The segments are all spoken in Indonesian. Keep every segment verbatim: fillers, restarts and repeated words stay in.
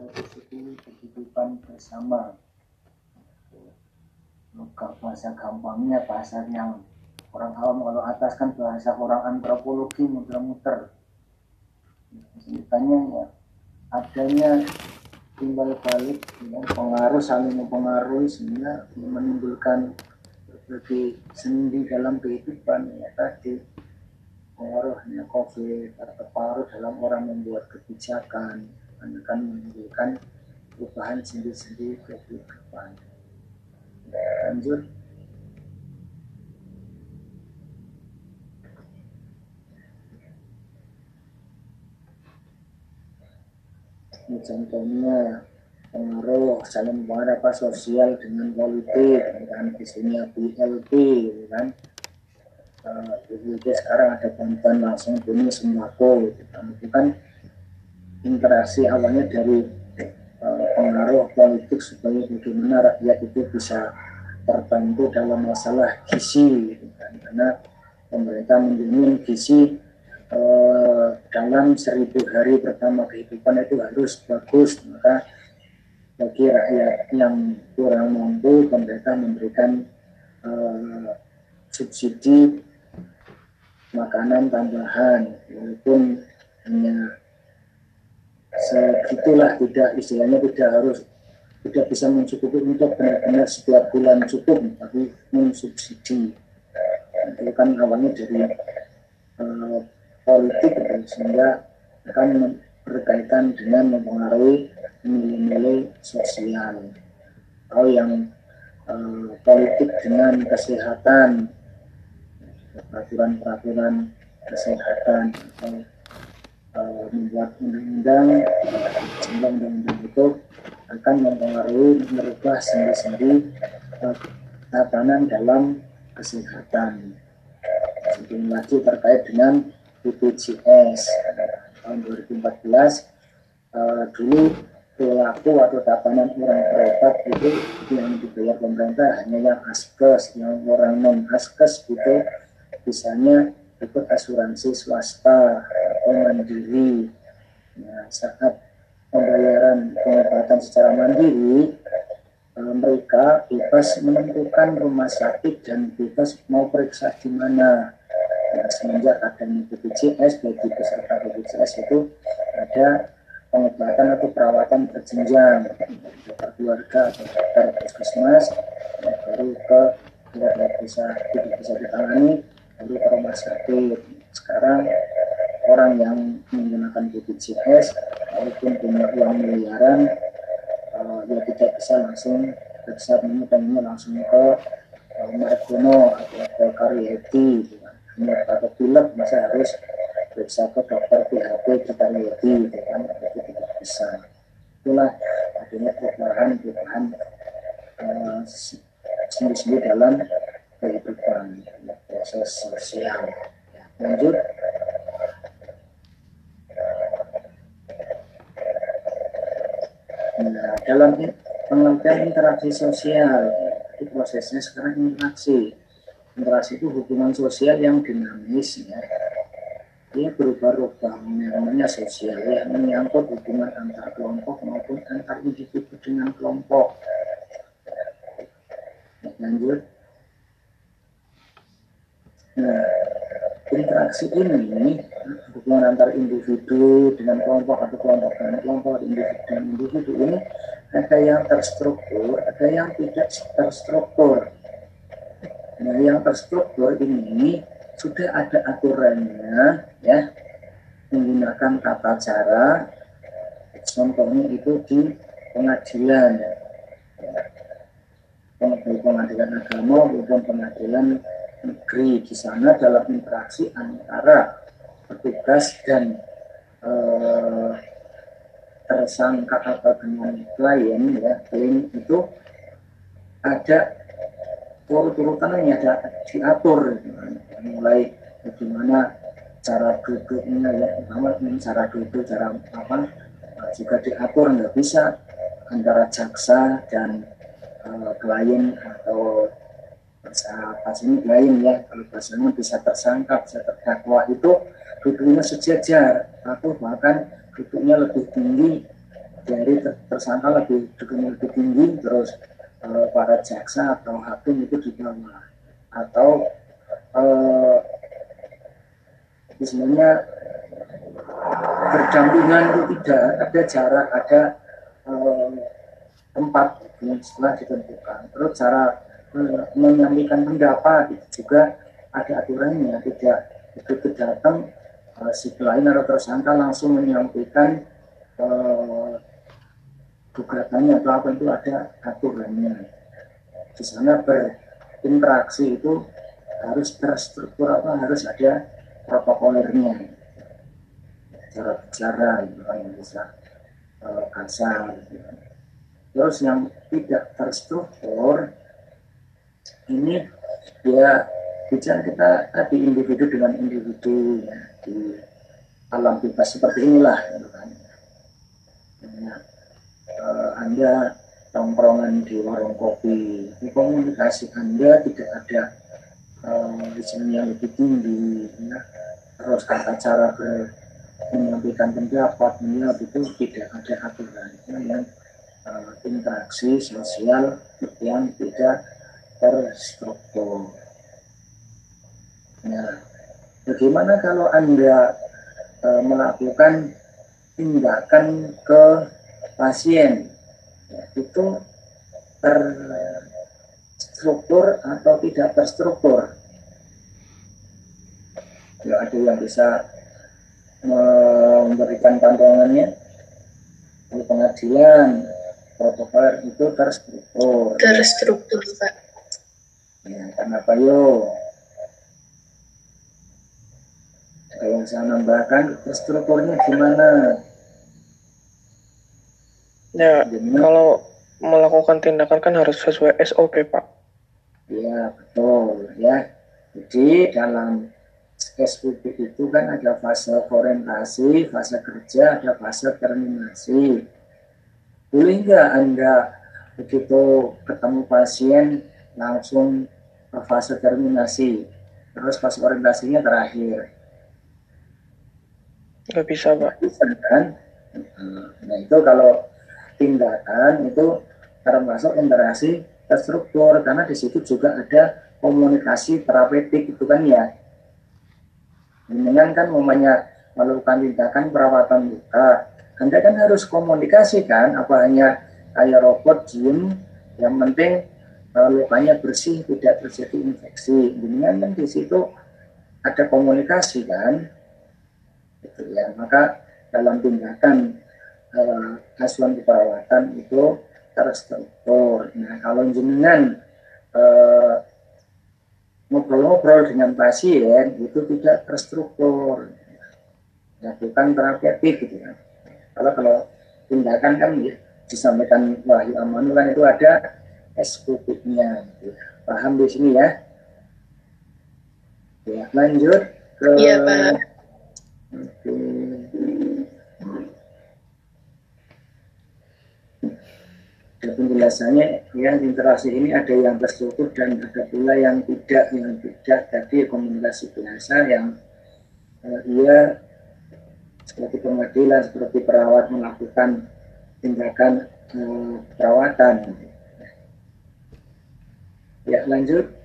satu suku kehidupan bersama. Luka bahasa gampangnya, bahasa yang orang awam, kalau atas kan bahasa orang antropologi muter-muter. Ceritanya ya adanya timbal balik ya, pengaruh saling mempengaruhi sehingga menimbulkan berbagai sendi dalam kehidupan ya tadi pengaruhnya COVID terpengaruh dalam orang membuat kebijakan akan menimbulkan perubahan sendi-sendi kehidupan. Lanjut. Ini contohnya pengaruh saling pengaruh apa sosial dengan politik kan di sini B L P kan. Uh, jadi sekarang ada bantuan langsung tunai sembako gitu kan. Itu kan interaksi awalnya dari uh, pengaruh politik supaya bagaimana rakyat itu bisa terbantu dalam masalah gizi gitu kan. Karena pemerintah menjamin gizi uh, dalam seribu hari pertama kehidupan itu harus bagus, maka bagi rakyat yang kurang mampu pemerintah memberikan uh, subsidi makanan tambahan walaupun hanya segitulah, tidak istilahnya tidak harus tidak bisa mencukupi untuk benar-benar setiap bulan cukup, tapi mensubsidi. Itu kan awalnya dari uh, politik sehingga akan berkaitan dengan mempengaruhi nilai-nilai sosial. Atau yang uh, politik dengan kesehatan, peraturan-peraturan kesehatan atau uh, membuat undang-undang, sehingga undang-undang itu akan mempengaruhi merubah sendi-sendi uh, tatanan dalam kesehatan. Sebelum lagi terkait dengan B P J S tahun dua ribu empat belas uh, dulu perilaku atau tatanan orang berobat itu yang dibayar pemerintah hanya yang askes, yang orang non askes itu misalnya ikut asuransi swasta atau mandiri. Nah, saat pembayaran pengobatan secara mandiri, eh, mereka bebas menentukan rumah sakit dan bebas mau periksa di mana. Nah, semenjak adanya B P J S, bagi peserta B P J S itu ada pengobatan atau perawatan berjenjang dari dokter keluarga atau dokter puskesmas, baru ke keluarga bisa tidak bisa ditangani, baru ke rumah sakit. Sekarang orang yang menggunakan B P J S walaupun punya uang miliaran, uh, dia tidak bisa langsung periksa pengen langsung ke uh, Margono atau ke Karyadi, hanya pada pilek masa harus periksa ke dokter P H P di Karyadi, kan itu tidak bisa. Itulah adanya perubahan-perubahan uh, sendi-sendi dalam kehidupan proses sosial. Lanjut. Nah, dalam pengertian interaksi sosial itu prosesnya sekarang interaksi. Interaksi itu hubungan sosial yang dinamis ya. Dia berubah-ubah, namanya sosial ya, menyangkut hubungan antar kelompok maupun antar individu dengan kelompok. Lanjut. Nah, interaksi ini hubungan antar individu dengan kelompok atau kelompok dengan kelompok, individu dengan individu ini ada yang terstruktur, ada yang tidak terstruktur. Nah, yang terstruktur ini sudah ada aturannya ya, menggunakan tata cara, contohnya itu di pengadilan ya. Pengadilan agama maupun pengadilan negeri. Di sana dalam interaksi antara petugas dan eh, tersangka atau dengan klien ya, klien itu ada turut-turutannya, ada diatur mulai bagaimana cara duduknya ya, pertama cara duduk, cara apa juga diatur, nggak bisa antara jaksa dan uh, klien atau bahasa pas ini klien ya, kalau bahasanya bisa tersangka, bisa terdakwa itu duduknya sejajar atau bahkan duduknya lebih tinggi dari tersangka lebih lebih tinggi, terus uh, para jaksa atau hakim itu di bawah, atau uh, sebenarnya berdampingan itu tidak ada jarak, ada uh, tempat yang setelah ditentukan. Terus cara uh, menyampaikan pendapat itu juga ada aturannya, tidak begitu datang uh, si klien atau tersangka langsung menyampaikan uh, gugatannya atau apa, itu ada aturannya. Di sana berinteraksi itu harus terstruktur, apa, harus ada protokolernya, cara bicara gitu kan, yang bisa uh, kasar gitu. Terus yang tidak terstruktur ini ya bicara kita tadi individu dengan individu ya, di alam bebas seperti inilah gitu kan. Ya, uh, Anda tongkrongan di warung kopi, di komunikasi Anda tidak ada uh, yang lebih tinggi ya. Terus tata cara ber, menyampaikan pendapat itu tidak ada aturan yang uh, interaksi sosial yang tidak terstruktur. Nah, bagaimana kalau Anda uh, melakukan tindakan ke pasien, ya, itu terstruktur atau tidak terstruktur? Ya, ada yang bisa memberikan pandangannya. Di pengadilan protokol itu terstruktur. Terstruktur, Pak. Ya, kenapa yo? Ada yang saya nambahkan, terstrukturnya gimana? Ya, gimana? Kalau melakukan tindakan kan harus sesuai S O P, Pak. Ya, betul ya. Jadi dalam S O P itu kan ada fase orientasi, fase kerja, ada fase terminasi. Boleh nggak Anda begitu ketemu pasien langsung ke fase terminasi, terus fase orientasinya terakhir? Nggak bisa, Pak. Bisa kan? Nah, itu kalau tindakan itu termasuk interaksi terstruktur, karena di situ juga ada komunikasi terapeutik itu kan ya. Dengan kan namanya melakukan tindakan perawatan luka, Anda kan harus komunikasi kan, apa hanya kayak robot diem, yang penting uh, lukanya bersih, tidak terjadi infeksi. Dengan kan di situ ada komunikasi kan, gitu ya. Maka dalam tindakan uh, asuhan keperawatan itu terstruktur. Nah, kalau jenengan uh, ngobrol-ngobrol dengan pasien itu tidak terstruktur, ya, bukan terapeutik gitu kan. Kalau kalau tindakan kan ya, disampaikan Wahyu Amanu kan itu ada S O P-nya, gitu. Paham di sini ya? Ya, lanjut ke. Iya, Pak. Oke. Penjelasannya ya, interaksi ini ada yang terstruktur dan ada pula yang tidak, yang tidak tadi komunikasi biasa yang uh, ia seperti pengadilan, seperti perawat melakukan tindakan uh, perawatan. Ya, lanjut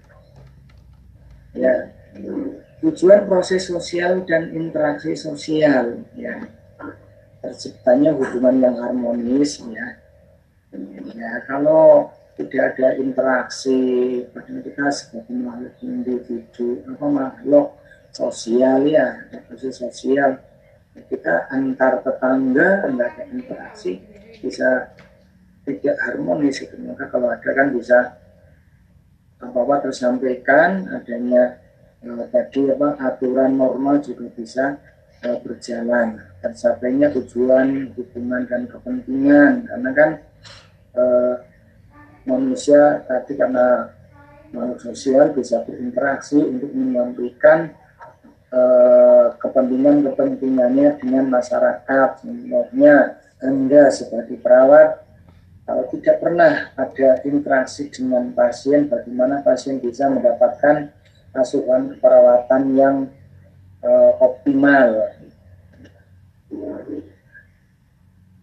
ya, tujuan proses sosial dan interaksi sosial ya, terciptanya hubungan yang harmonis ya. Ya, kalau tidak ada interaksi, kita sebagai makhluk individu, apa makhluk sosial ya, interaksi sosial, kita antar tetangga nggak ada interaksi, bisa tidak harmonis itu. Maka kalau ada kan bisa apa-apa tersampaikan, adanya eh, tadi apa aturan normal juga bisa eh, berjalan, tersapainya tujuan, hubungan dan kepentingan, karena kan Uh, manusia tadi karena makhluk sosial bisa berinteraksi untuk menyampaikan uh, kepentingan-kepentingannya dengan masyarakat. Contohnya Anda sebagai perawat, kalau tidak pernah ada interaksi dengan pasien, bagaimana pasien bisa mendapatkan asuhan perawatan yang uh, optimal.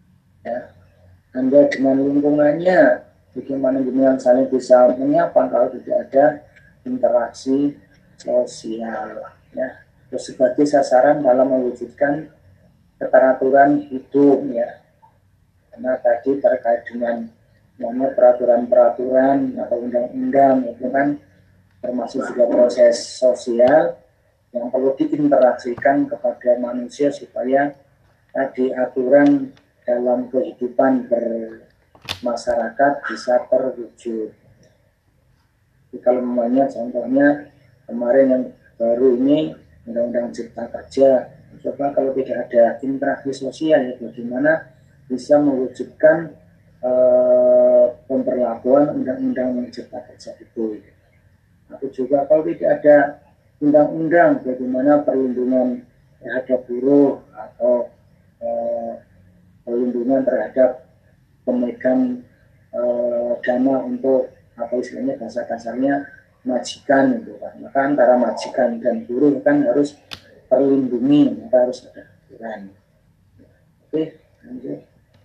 Ya. Anda dengan lingkungannya, bagaimana dengan saling bisa menyapa kalau tidak ada interaksi sosial. Ya. Terus sebagai sasaran dalam mewujudkan keteraturan hidup, ya. Karena tadi terkait dengan namanya peraturan-peraturan atau undang-undang itu kan termasuk juga proses sosial yang perlu diinteraksikan kepada manusia supaya tadi aturan dalam kehidupan bermasyarakat bisa terwujud. Jadi kalau namanya contohnya kemarin yang baru ini Undang-Undang Cipta Kerja, coba kalau tidak ada interaksi sosial ya bagaimana bisa mewujudkan eh, pemberlakuan Undang-Undang Cipta Kerja itu. Tapi juga kalau tidak ada undang-undang bagaimana perlindungan terhadap buruh atau eh, perlindungan terhadap pemegang eh, dana untuk apa istilahnya bahasa kasarnya majikan itu kan. Maka antara majikan dan buruh kan harus terlindungi, maka harus ada aturan. Oke, lanjut.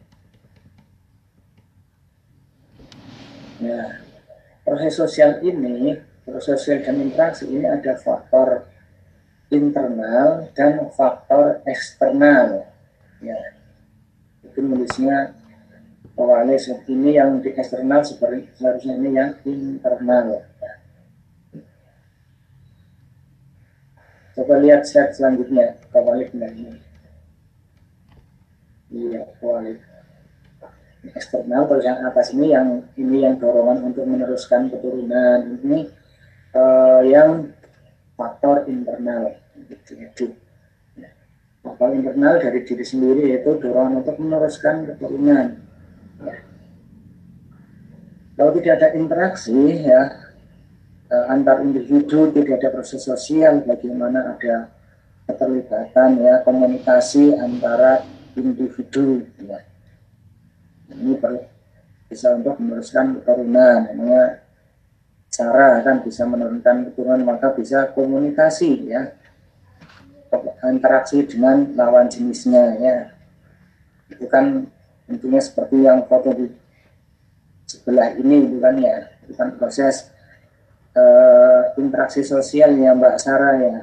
Nah, proses sosial ini, proses sosial dan interaksi ini ada faktor internal dan faktor eksternal. Ya, itu nulisnya awalnya ini yang di eksternal seperti seharusnya ini yang internal. Ya. Coba lihat slide selanjutnya, kebalik ini. Iya, kebalik. Eksternal terus yang atas ini yang ini yang dorongan untuk meneruskan keturunan ini eh, yang faktor internal itu. Faktor internal dari diri sendiri yaitu dorongan untuk meneruskan keturunan. Ya. Kalau tidak ada interaksi ya eh, antar individu, tidak ada proses sosial, bagaimana ada keterlibatan ya komunikasi antara individu ya. Ini perlu bisa untuk meneruskan keturunan, namanya cara kan bisa menurunkan keturunan maka bisa komunikasi ya, interaksi dengan lawan jenisnya ya. Itu kan tentunya seperti yang foto di sebelah ini bukan ya, itu kan proses uh, interaksi sosial ya Mbak Sarah ya.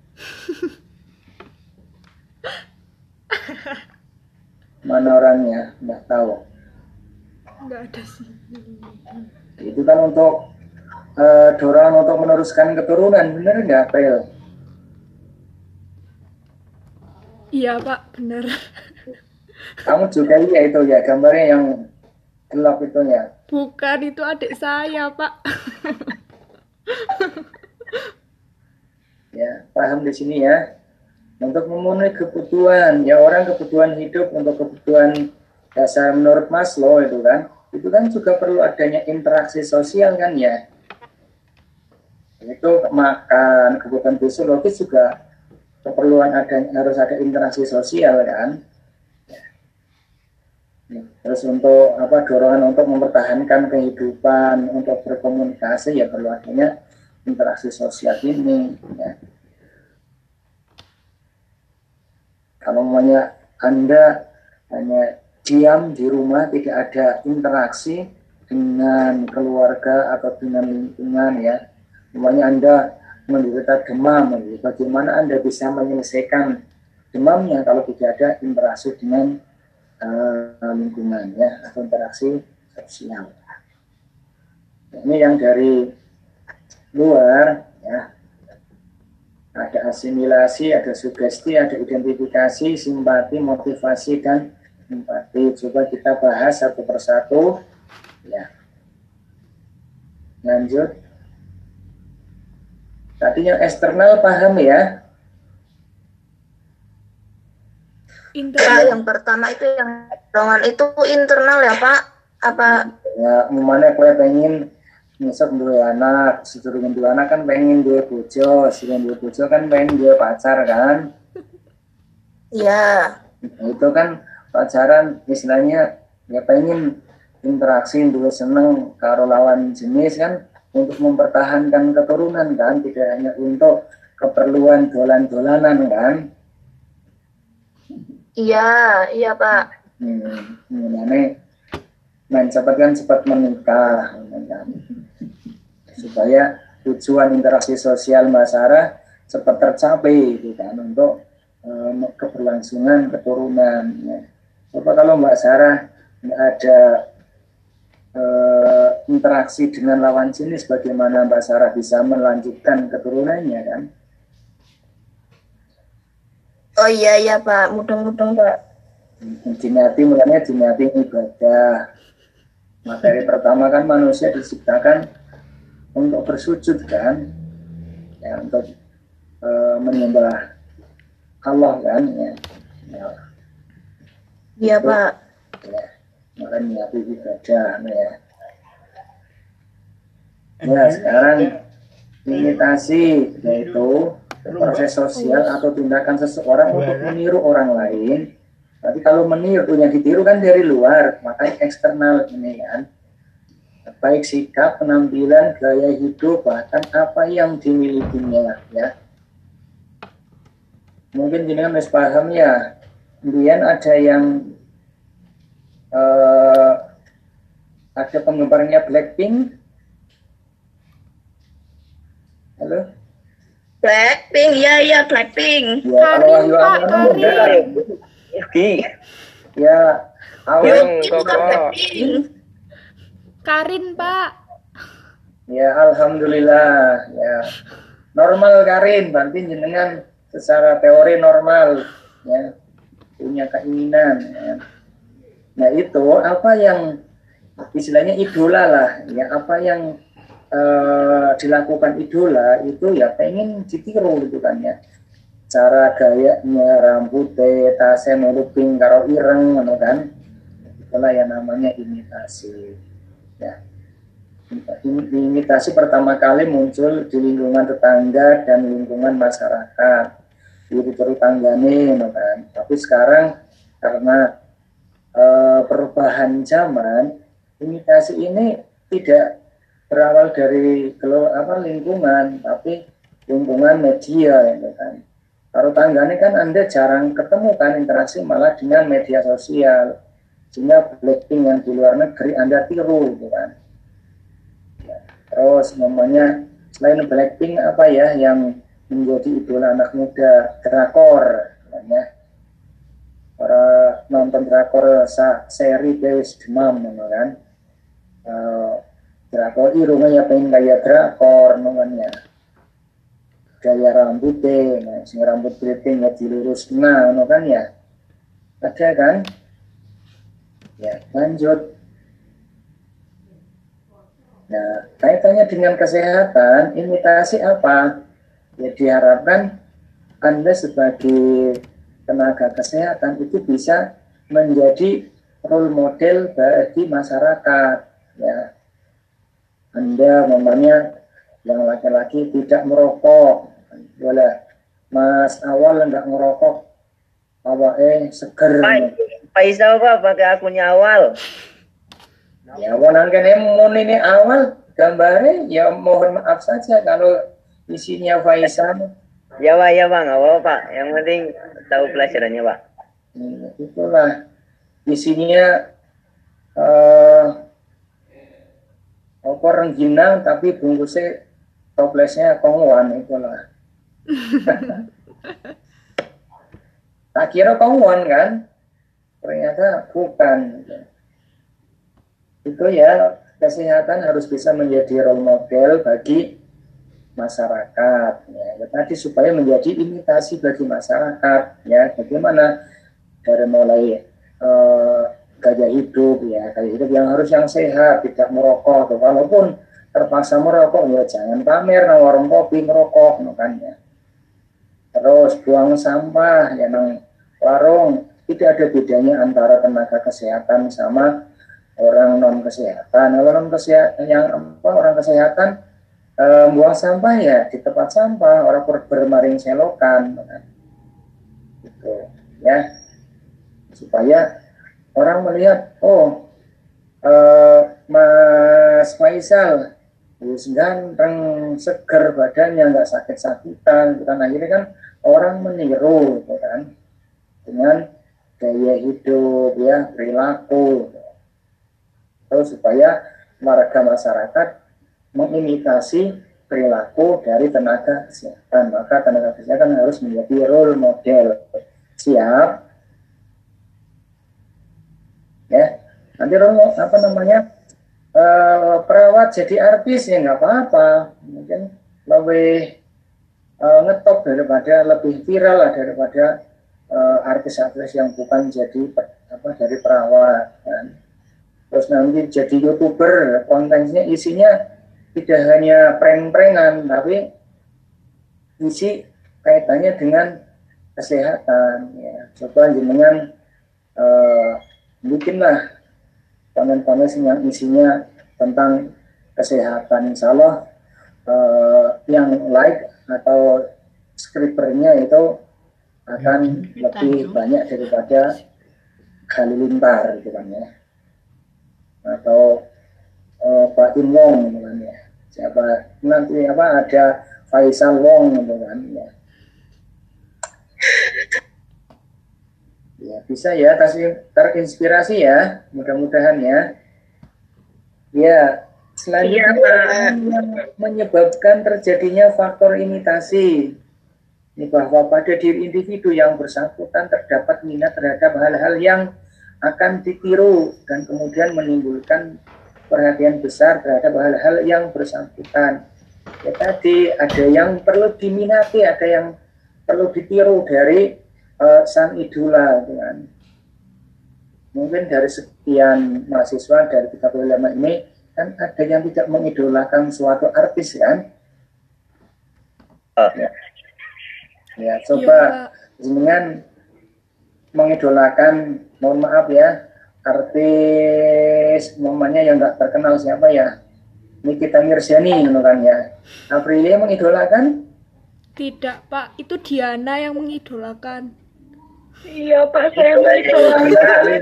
Mana orangnya nggak tahu. Nggak ada sih. Itu kan untuk uh, dorongan untuk meneruskan keturunan, bener nggak, Pel? Iya Pak, benar. Kamu juga lihat itu ya, gambarnya yang gelap itu ya? Bukan, itu adik saya Pak. Ya, paham di sini ya. Untuk memenuhi kebutuhan, ya orang kebutuhan hidup untuk kebutuhan dasar menurut Maslow itu kan, itu kan juga perlu adanya interaksi sosial kan ya. Itu makan, kebutuhan fisiologis juga keperluan ada harus ada interaksi sosial kan. Ya. Terus untuk apa dorongan untuk mempertahankan kehidupan, untuk berkomunikasi ya perlu adanya interaksi sosial ini. Ya. Kalau maunya Anda hanya diam di rumah, tidak ada interaksi dengan keluarga atau dengan lingkungan ya. Semuanya Anda menderita demam, bagaimana Anda bisa menyelesaikan demamnya kalau tidak ada interaksi dengan uh, lingkungan ya, atau interaksi sosial. Ini yang dari luar ya. Ada asimilasi, ada sugesti, ada identifikasi, simpati, motivasi, dan empati. Coba kita bahas satu persatu. Ya. Lanjut. Tadi yang eksternal paham ya? Internal. Pak, yang pertama itu yang dorongan itu internal ya Pak? Apa? Ya, mana kue pengen nyesek dua anak, sedurungan dua anak kan pengen dua bojo, sedurungan dua bojo kan pengen dua pacar kan? Iya. Nah, itu kan pacaran istilahnya ya pengen interaksi dua seneng karo lawan jenis kan untuk mempertahankan keturunan kan, tidak hanya untuk keperluan dolan-dolanan kan? Iya, iya Pak. Hmm, ini main cepat kan cepat menikah, kan? Supaya tujuan interaksi sosial Mbak Sarah cepat tercapai, gitu kan, untuk um, keberlangsungan keturunan. Ya. Coba kalau Mbak Sarah nggak ada uh, interaksi dengan lawan jenis, bagaimana Mbak Sarah bisa melanjutkan keturunannya, kan? Oh iya iya Pak, mudeng-mudeng Pak. Jiniati mulanya jiniati ibadah. Materi pertama kan manusia diciptakan untuk bersujud, kan, ya, untuk e, menyembah Allah, kan, ya. Ya. Iya Itu, Pak. Ya, maka niati ibadah, ya. Ya, sekarang imitasi, yaitu proses sosial atau tindakan seseorang untuk meniru orang lain. Tapi kalau meniru, yang ditiru kan dari luar, makanya eksternal ini, kan. Baik sikap, penampilan, gaya hidup, bahkan apa yang dimilikinya, ya. Mungkin jenengan harus paham, ya. Kemudian ada yang uh, ada penggemarnya Blackpink. Halo? Blackpink, iya iya Blackpink. Ya, kalau Wahyu Pak, Amono Karin. enggak. Ki, Ya, awal. yang koko. Karin, Pak. Ya, alhamdulillah. Ya, normal Karin, berarti jenengan secara teori normal, ya, punya keinginan. Ya. Nah itu apa yang istilahnya idola lah, ya, apa yang Uh, dilakukan idola itu ya pengen ditiru, gitu kan, ya, cara gayanya, rambutnya, tasnya meluping karo ireng, kan, itulah yang namanya imitasi, ya. Imitasi pertama kali muncul di lingkungan tetangga dan lingkungan masyarakat, di tetanggane, kan. Tapi sekarang karena uh, perubahan zaman, imitasi ini tidak berawal dari apa lingkungan, tapi lingkungan media, gitu kan. Kalau tanggane kan Anda jarang ketemu, kan, interaksi malah dengan media sosial, sehingga Blackpink yang di luar negeri Anda tiru, gitu kan. Ya. Terus namanya selain Blackpink apa ya yang menjadi idola anak muda? Drakor, namanya. Para nonton drakor seri Dewi Demam, kan. Uh, Drakor irungnya ya pengen gaya drakor, namanya gaya rambutnya, nah, sing rambut keriting ya dilurus, nah, kan, ya, ada, kan, ya, lanjut. Nah, kaitannya dengan kesehatan, imitasi apa? Ya diharapkan Anda sebagai tenaga kesehatan itu bisa menjadi role model bagi masyarakat, ya. Anda namanya yang laki-laki tidak merokok, boleh, Mas Awal enggak ngerokok, awalnya seger. Pak Isa apa pakai akunnya Awal? Ya, wonan kene mun ini Awal gambarnya, ya mohon maaf saja kalau isinya Faisal. Ya Pak, ya Pak, nggak apa-apa Pak. Yang penting tahu pelajarannya Pak. Hmm, itulah isinya. Uh, Opor rengginang tapi bungkusnya toplesnya kongwan, itulah. Tak kira kongwan, kan, ternyata bukan. Itu ya, kesehatan harus bisa menjadi role model bagi masyarakat, ya. Tadi supaya menjadi imitasi bagi masyarakat, ya. Bagaimana dari mulai uh, gaya hidup, ya, gaya hidup yang harus yang sehat, tidak merokok, tuh. Walaupun terpaksa merokok, ya jangan pamer nang warung kopi merokok, kan, ya. Terus buang sampah, ya, nang warung, tidak ada bedanya antara tenaga kesehatan sama orang non kesehatan. Orang kesehatan yang apa, orang kesehatan eh, buang sampah ya di tempat sampah, orang bermaring selokan, kan, gitu, ya, supaya orang melihat, oh, uh, Mas Faisal, terus ganteng, seger badannya, nggak sakit-sakitan, kan. Akhirnya kan orang meniru, gitu kan, dengan gaya hidup, ya, perilaku. Terus supaya warga masyarakat mengimitasi perilaku dari tenaga kesehatan, maka tenaga kesehatan harus menjadi role model. Siap? Ya, nanti apa namanya uh, perawat jadi artis ya nggak apa-apa, mungkin lebih uh, ngetop daripada lebih viral lah daripada artis-artis uh, yang bukan jadi apa dari perawat kan. Terus nanti jadi youtuber, kontennya isinya tidak hanya prank-prankan, tapi isi kaitannya dengan kesehatan. Ya. Coba jenengan uh, bikinlah konten-konten yang isinya tentang kesehatan. Insya Allah uh, yang like atau subscribernya itu akan lebih banyak daripada Halilintar gitu kan ya. Atau uh, Pak Tim Wong gitu kan ya. Siapa nanti apa ada Faisal Wong gitu kan ya. Ya bisa ya terinspirasi ya, mudah-mudahan ya. Ya, selanjutnya ya, yang menyebabkan terjadinya faktor imitasi ini bahwa pada diri individu yang bersangkutan terdapat minat terhadap hal-hal yang akan ditiru dan kemudian menimbulkan perhatian besar terhadap hal-hal yang bersangkutan. Ya, tadi ada yang perlu diminati, ada yang perlu ditiru dari uh, sang idola, kan? Mungkin dari sekian mahasiswa dari tiga puluh lima ini kan ada yang tidak mengidolakan suatu artis kan? Ya, ya coba dengan mengidolakan, mohon maaf ya, artis namanya yang nggak terkenal siapa ya, Nikita Mirzani kan ya. Aprilia mengidolakan? Tidak Pak, itu Diana yang mengidolakan. Iya Pak, saya mengidolakan.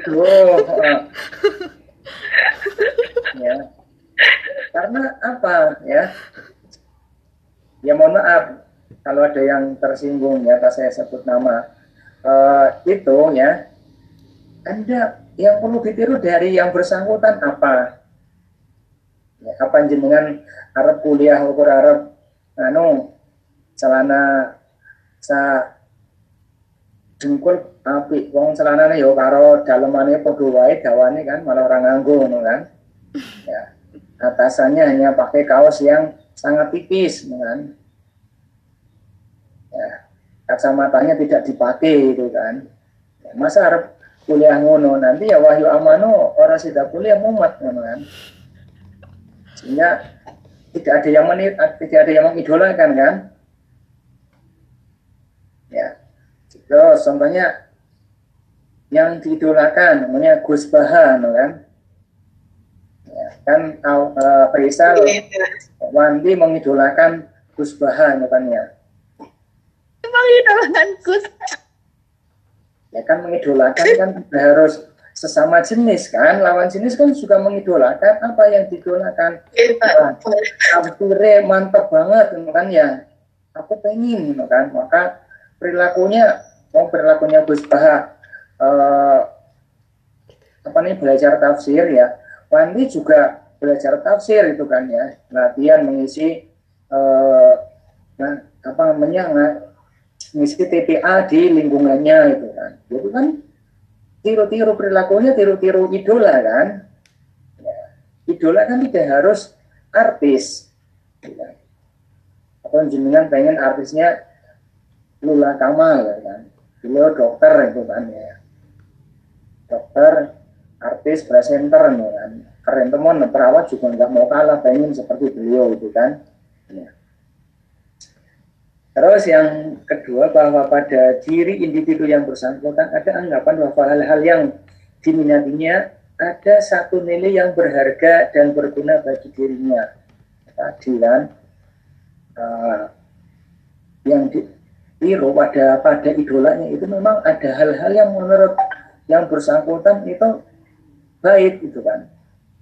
Ya, karena apa ya? Ya mohon maaf kalau ada yang tersinggung ya, pas saya sebut nama uh, itu ya. Anda yang perlu ditiru dari yang bersangkutan apa? Ya, apa jenengan Arab kuliah ukur Arab anu celana sa jengkul api wong celanane yo karo dalemane padha wae dawane kan malah orang nganggo ngono kan. Ya. Atasannya hanya pakai kaos yang sangat tipis kan. Ya. Kacamatanya tidak dipakai itu kan. Ya, masa Arab kuliah ngono nanti ya wahyu amano orang sudah kuliah mumet ngono kan. Sehingga tidak ada yang menit, tidak ada yang mengidolakan kan. Ya. Terus contohnya yang diidolakan namanya Gus Baha kan. Ya, kan uh, Faisal Wandi mengidolakan Gus Baha katanya. Mengidolakan Gus. Ya kan mengidolakan kan harus sesama jenis kan, lawan jenis kan juga mengidolakan apa yang diidolakan. Tampire mantap banget kan ya. Aku pengen kan, maka perilakunya mau perilakunya Gus Baha uh, apa nih belajar tafsir ya. Wandi juga belajar tafsir itu kan ya, latihan mengisi uh, nah, apa namanya mengisi T P A di lingkungannya itu kan. Jadi kan tiru-tiru perilakunya, tiru-tiru idola kan. Ya. Idola kan tidak harus artis. Ya. Atau jenengan pengen artisnya Lula Kamal kan. Beliau dokter itu kan ya. Dokter, artis, presenter kan. Keren teman, perawat juga nggak mau kalah pengen seperti beliau itu kan. Ya. Terus yang kedua bahwa pada diri individu yang bersangkutan ada anggapan bahwa hal-hal yang diminatinya ada satu nilai yang berharga dan berguna bagi dirinya. Tadi kan uh, yang ditiru pada pada idolanya itu memang ada hal-hal yang menurut yang bersangkutan itu baik itu kan.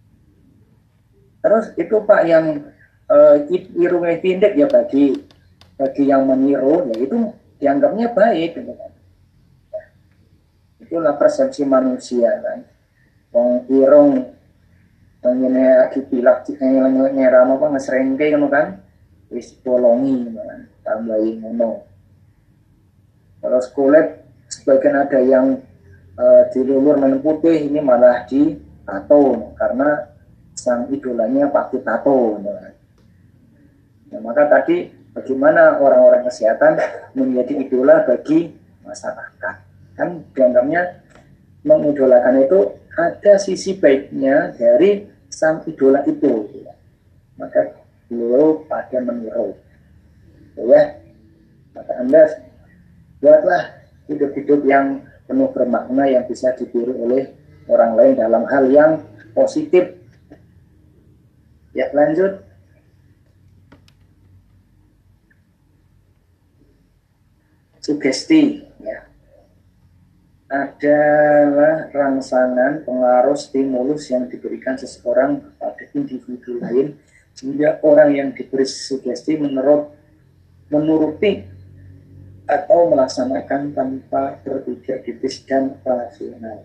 Terus itu Pak yang uh, irungnya tindak ya bagi bagi yang meniru, ya itu dianggapnya baik gitu kan. itulah persepsi manusia kan. Wong irung ngene aki pilak ngene ramo apa ngesrengke ngono kan. Wis bolongi kan, tambahin ngono. Terus kulit sebagian ada yang uh, dilulur menang putih, ini malah ditato karena sang idolanya pakai tato. Nah, maka tadi bagaimana orang-orang kesehatan menjadi idola bagi masyarakat? Kan dianggapnya mengidolakan itu ada sisi baiknya dari sang idola itu. Maka beliau pada meniru. Ya, maka Anda buatlah hidup-hidup yang penuh bermakna yang bisa ditiru oleh orang lain dalam hal yang positif. Ya, lanjut. Sugesti, ya, adalah rangsangan pengaruh stimulus yang diberikan seseorang kepada individu lain sehingga orang yang diberi sugesti menurut menuruti atau melaksanakan tanpa berpikir kritis dan rasional.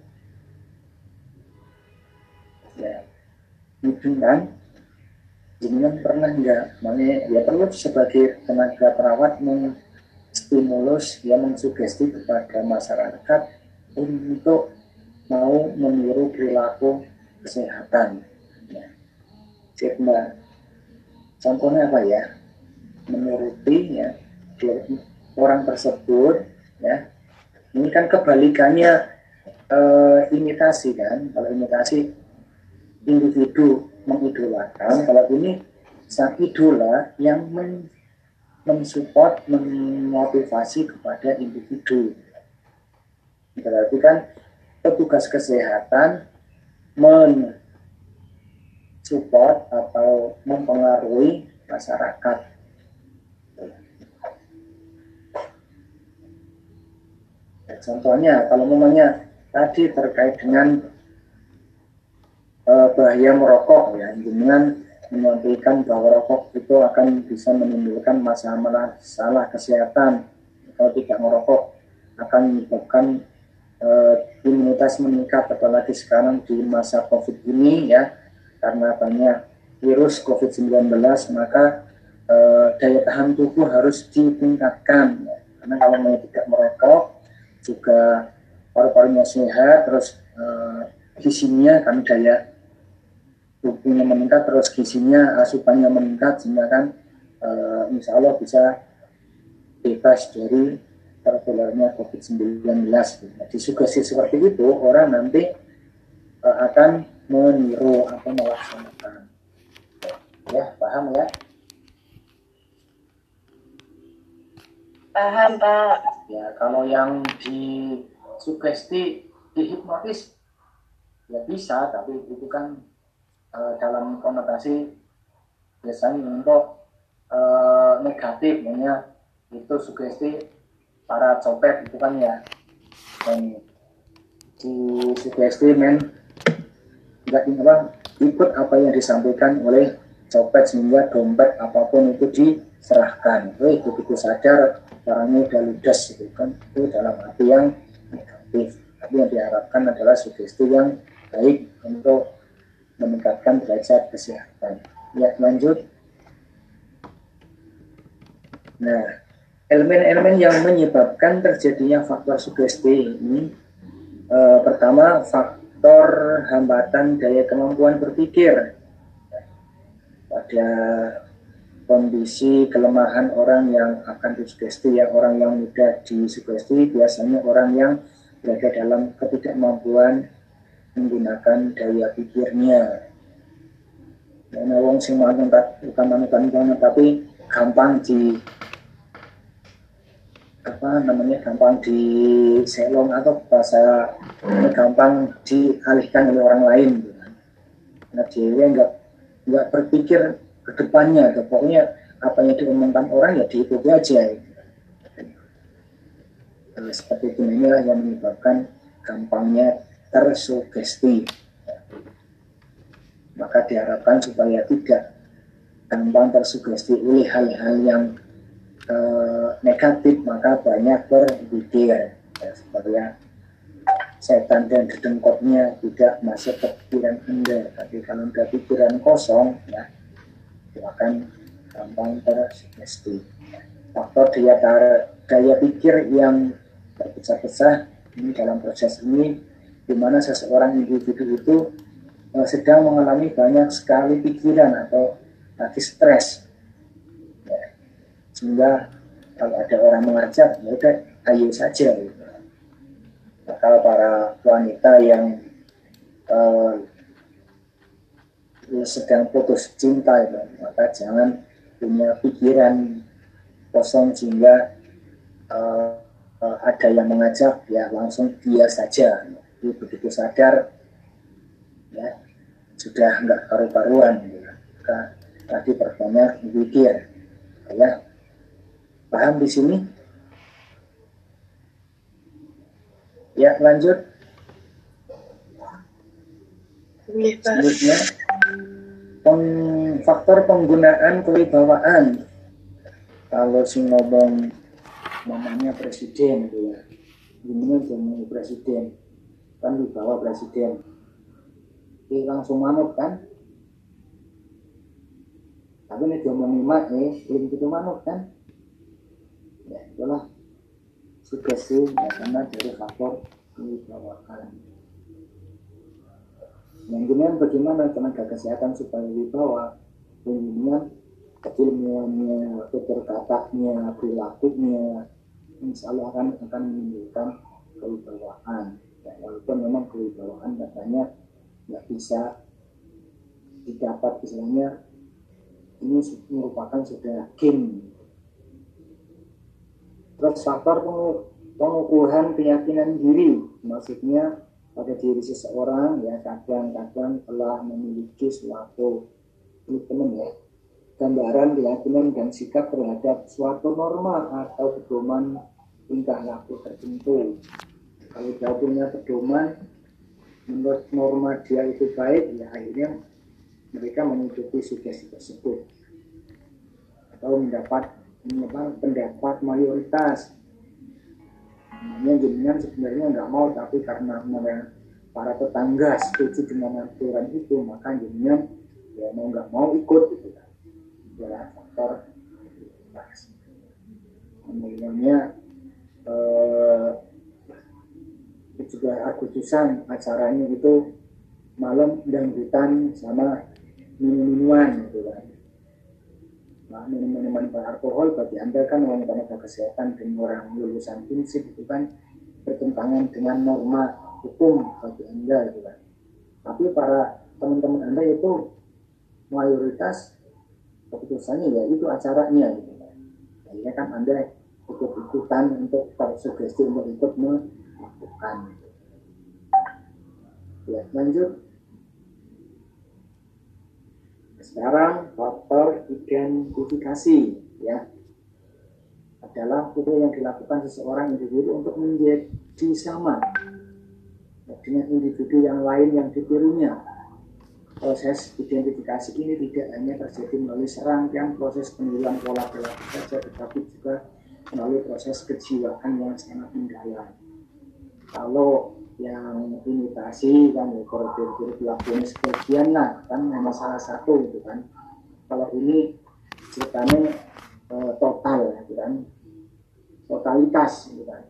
Ya, itu kan. Jangan pernah enggak, makanya ya perlu sebagai tenaga perawat menstimulus, ya mensugesti kepada masyarakat untuk mau meniru perilaku kesehatan. Ya. Cuma contohnya apa ya? Menuruti ya orang tersebut, ya. Ini kan kebalikannya eh, imitasi kan? Kalau imitasi individu mengidolakan, kalau ini sang idola yang men mensupport, memotivasi kepada individu. Berarti kan petugas kesehatan mensupport atau mempengaruhi masyarakat. Ya, contohnya, kalau namanya tadi terkait dengan bahaya merokok, ya, dengan menyampaikan bahwa rokok itu akan bisa menimbulkan masalah masalah kesehatan. Kalau tidak merokok akan menyebabkan uh, imunitas meningkat, apalagi sekarang di masa COVID ini, ya, karena banyak virus COVID sembilan belas, maka uh, daya tahan tubuh harus ditingkatkan, ya. Karena kalau mau tidak merokok juga paru-parunya sehat, terus uh, gizinya kan daya tubuhnya meningkat, terus gizinya, asupannya meningkat, sehingga kan uh, insya Allah bisa bebas dari tertularnya COVID sembilan belas. Jadi sugesti seperti itu orang nanti uh, akan meniru atau melaksanakan. Ya, paham ya? Paham, Pak. Ya, kalau yang di sugesti dihipnotis ya bisa, tapi itu kan dalam konotasi biasanya untuk uh, negatif, namanya itu sugesti para copet itu kan ya, dan di sugesti men nggak apa ikut apa yang disampaikan oleh copet sehingga dompet apapun itu diserahkan. Itu begitu sadar barangnya udah ludes itu kan, itu dalam arti yang negatif. Tapi yang diharapkan adalah sugesti yang baik untuk meningkatkan derajat kesehatan. Ya, lanjut. Nah, elemen-elemen yang menyebabkan terjadinya faktor sugesti ini, eh, pertama faktor hambatan daya kemampuan berpikir. Pada kondisi kelemahan orang yang akan disugesti, ya, orang yang mudah disugesti biasanya orang yang berada dalam ketidakmampuan menggunakan daya pikirnya. Karena wong sing manut utama utama tapi gampang di apa namanya gampang di selong atau bahasa gampang dialihkan oleh orang lain. Nah, dia enggak enggak berpikir ke depannya, pokoknya apa yang diomongkan orang ya diikuti aja. Nah, seperti itu, inilah yang menyebabkan gampangnya tersugesti. Maka diharapkan supaya tidak gampang tersugesti oleh hal-hal yang uh, negatif, maka banyak berpikir, ya, supaya setan dan dedengkotnya tidak masuk ke pikiran Anda. Tapi kalau Anda pikiran kosong, ya, itu akan gampang tersugesti. Faktor daya, daya pikir yang terpecah-pecah ini dalam proses ini, di mana seseorang individu itu uh, sedang mengalami banyak sekali pikiran atau lagi stres, ya. Sehingga kalau ada orang mengajak, ya udah ayo saja. Gitu. Maka para wanita yang uh, sedang putus cinta, itu, maka jangan punya pikiran kosong sehingga uh, uh, ada yang mengajak, ya langsung dia saja. Jadi begitu sadar, ya sudah enggak karu-karuan, gitu. Maka tadi perbanyak pikir, ya. Paham di sini? Ya, lanjut. Selanjutnya, peng, faktor penggunaan kewibawaan. Kalau si ngomong namanya presiden, gitu ya. Ini ngomong presiden, kan wibawa presiden. Dia langsung manut kan? Tapi ini dia ngomong mak, eh, belum gitu manut kan? Ya, itulah sugesti ya, karena dari faktor kewibawaan. Yang kemudian bagaimana tenaga kesehatan supaya wibawa, kemudian keilmuannya, tutur katanya, perilakunya, insya Allah akan akan menimbulkan kewibawaan. Ya, walaupun memang kewibawaan katanya nggak bisa didapat, istilahnya ini merupakan sudah game. Terus faktor pengukuhan keyakinan diri, maksudnya pada diri seseorang, ya kadang-kadang telah memiliki suatu ini teman ya gambaran keyakinan dan sikap terhadap suatu norma atau pedoman tingkah laku tertentu. Kalau dia punya pedoman menurut norma dia itu baik, ya akhirnya mereka mengikuti sugesti tersebut atau mendapat pendapat mayoritas. Namanya jenengan sebenarnya nggak mau, tapi karena para tetangga setuju dengan aturan itu, maka jenengan ya mau nggak mau ikut, gitu kan. Adalah faktor mayoritas. Kemudiannya eh, juga Agustusan acaranya itu malam dangdutan sama minum-minuman, gitu kan. Nah, minuman beralkohol bagi Anda kan orang tenaga kesehatan dan orang lulusan prinsip itu kan bertentangan dengan norma hukum bagi Anda, gitu kan. Tapi para teman-teman Anda itu mayoritas keputusannya ya itu acaranya, gitu kan. Akhirnya kan Anda ikut-ikutan untuk tersugesti untuk ikut melakukan. Ya, lanjut. Sekarang faktor identifikasi, ya, adalah upaya yang dilakukan seseorang individu untuk menjadi sama dengan individu yang lain yang ditirunya. Proses identifikasi ini tidak hanya terjadi melalui serangkaian proses peniruan pola perilaku saja, tetapi juga melalui proses kejiwaan yang sangat mendalam. Kalau yang imitasi kan ya koridor perilakunya sebagian lah kan hanya salah satu, gitu kan. Kalau ini ceritanya e, total, gitu kan, totalitas, gitu kan.